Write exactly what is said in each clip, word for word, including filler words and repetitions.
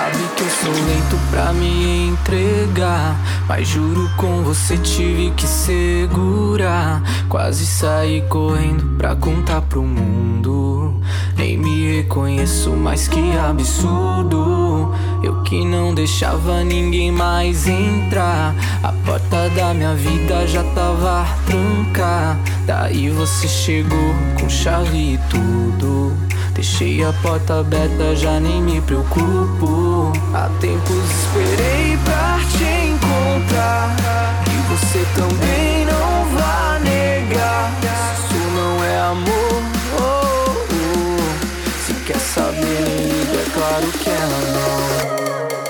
Sabe que eu sou lento pra me entregar, mas juro com você tive que segurar. Quase saí correndo pra contar pro mundo. Nem me reconheço, mas que absurdo. Eu que não deixava ninguém mais entrar. A porta da minha vida já tava trancada. Daí você chegou com chave e tudo. Deixei a porta aberta, já nem me preocupo. Há tempos esperei pra te encontrar, e você também não vai negar. Isso não é amor, oh, oh. Se quer saber, nem liga, é claro que ela não.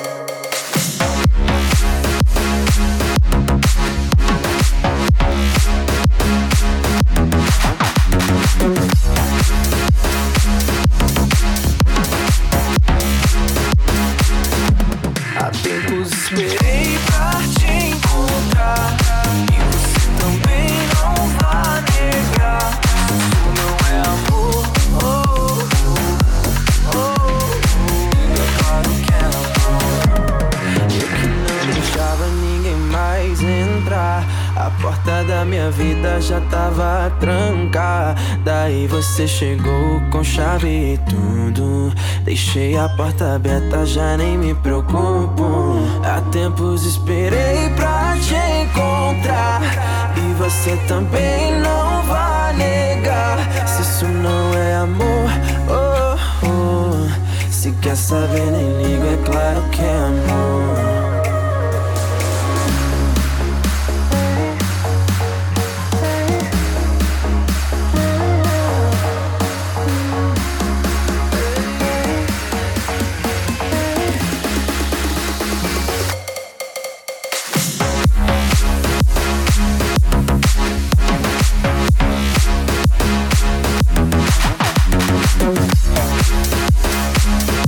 Há tempos esperei pra te encontrar, e você também não vai negar. Isso não é amor, oh, oh, oh. É claro que ela não. Eu que não deixava ninguém mais entrar. A porta da minha vida já tava trancada. Daí você chegou com chave e tudo. Deixei a porta aberta, já nem me preocupo. Há tempos esperei pra te encontrar, e você também não vai negar. Se isso não é amor, oh, oh. Se quer saber, nem ligo, é claro que é amor.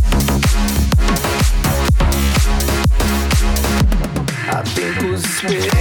Há tempos esperei